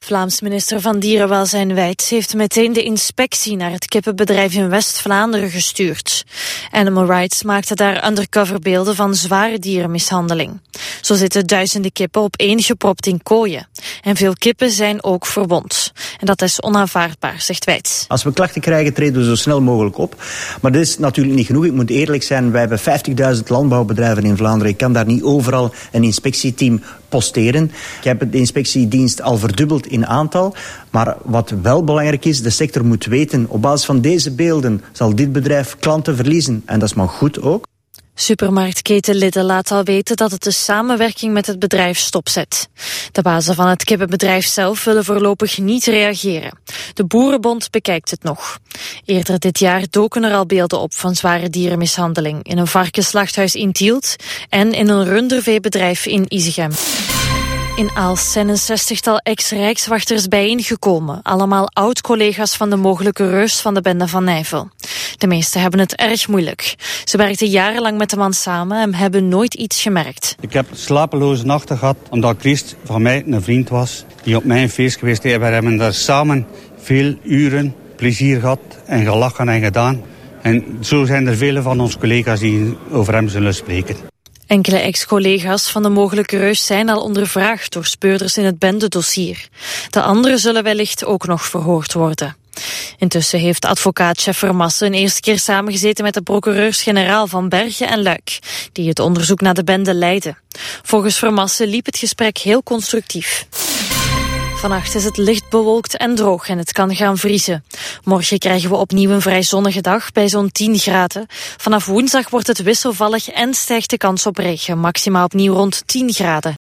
Vlaams minister van Dierenwelzijn Wijts heeft meteen de inspectie naar het kippenbedrijf in West-Vlaanderen gestuurd. Animal Rights maakte daar undercoverbeelden van zware dierenmishandeling. Zo zitten duizenden kippen opeengepropt in kooien. En veel kippen zijn ook verwond. En dat is onaanvaardbaar, zegt Wijts. Als we klachten krijgen, treden we zo snel mogelijk op. Maar dat is natuurlijk niet genoeg. Ik moet eerlijk zijn, wij hebben 50.000 landbouwbedrijven in Vlaanderen. Ik kan daar niet overal een inspectieteam posteren. Ik heb de inspectiedienst al verdubbeld in aantal. Maar wat wel belangrijk is, de sector moet weten, op basis van deze beelden zal dit bedrijf klanten verliezen. En dat is maar goed ook. Supermarktketen Lidl laat al weten dat het de samenwerking met het bedrijf stopzet. De bazen van het kippenbedrijf zelf willen voorlopig niet reageren. De Boerenbond bekijkt het nog. Eerder dit jaar doken er al beelden op van zware dierenmishandeling in een varkensslachthuis in Tielt en in een runderveebedrijf in Isegem. In Aalst zijn een 60-tal ex-rijkswachters bijeengekomen. Allemaal oud-collega's van de mogelijke reus van de bende Van Nijvel. De meesten hebben het erg moeilijk. Ze werkten jarenlang met de man samen en hebben nooit iets gemerkt. Ik heb slapeloze nachten gehad omdat Christ van mij een vriend was die op mijn feest geweest is. We hebben daar samen veel uren plezier gehad en gelachen en gedaan. En zo zijn er vele van onze collega's die over hem zullen spreken. Enkele ex-collega's van de mogelijke reus zijn al ondervraagd door speurders in het bendedossier. De anderen zullen wellicht ook nog verhoord worden. Intussen heeft advocaat-chef Vermassen een eerste keer samengezeten met de procureurs-generaal van Bergen en Luik, die het onderzoek naar de bende leidden. Volgens Vermassen liep het gesprek heel constructief. Vannacht is het licht bewolkt en droog en het kan gaan vriezen. Morgen krijgen we opnieuw een vrij zonnige dag bij zo'n 10 graden. Vanaf woensdag wordt het wisselvallig en stijgt de kans op regen, maximaal opnieuw rond 10 graden.